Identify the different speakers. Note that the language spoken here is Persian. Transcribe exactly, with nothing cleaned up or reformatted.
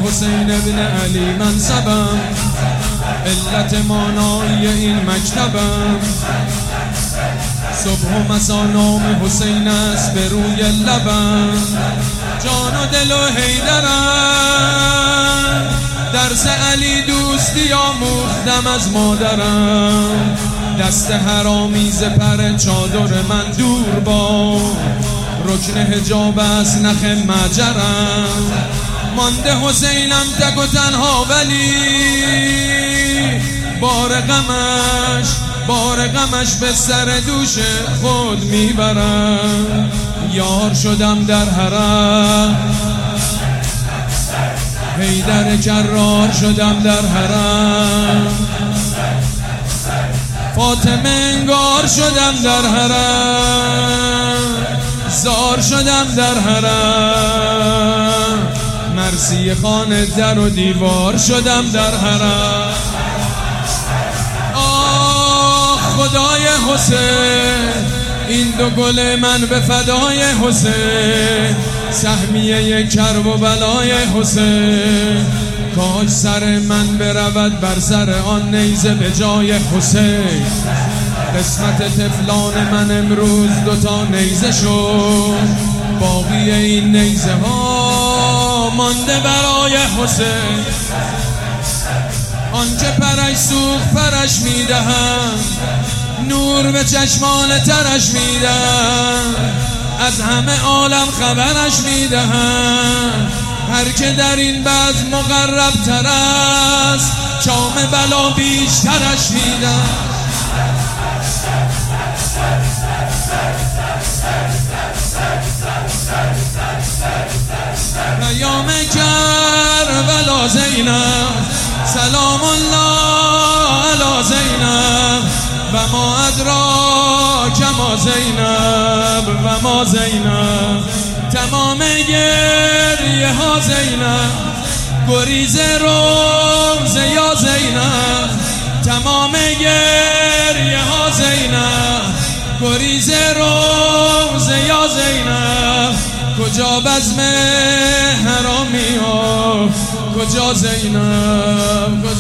Speaker 1: حسین ابن علی منصبم، علت مانایی این مکتبم. صبح و مسا نام حسین است به روی لبم، جان و دل و حیدرم. درس علی دوستی آموختم از مادرم، دست حرامیز پر چادر من دور با، رکن حجاب از نخ مجرم. مانده حسینم تک و تنها ولی بار غمش بار غمش به سر دوش خود میبرم. یار شدم در حرم، حیدر کرار شدم در حرم. فاطمه انگار شدم در حرم، زار شدم در حرم. مرسی خانه در و دیوار شدم در حرم. آه خدای حسین، این دو گل من به فدای حسین. سهمیه کرب و بلای حسین، کاش سر من برود بر سر آن نیزه به جای حسین. قسمت طفلان من امروز دوتا نیزه شد، باقی این نیزه ها مانده برای حسین. آنچه پرش سوخت پرش میدهم، نور به چشمان ترش میدهم. از همه عالم خبرش میدهم، هر که در این بزم مقرب تر است، شام بلا بیشترش میدم. پیام کربلا زینب، سلام الله علی زینب. و ما ادراک ما زینب، و ما زینب. تمام گریه ها زینب، گریز روز یا زینب. تمام گریه ها زینب، گریز روز یا زینب. کجا بزم حرامی ها، کجا زینب.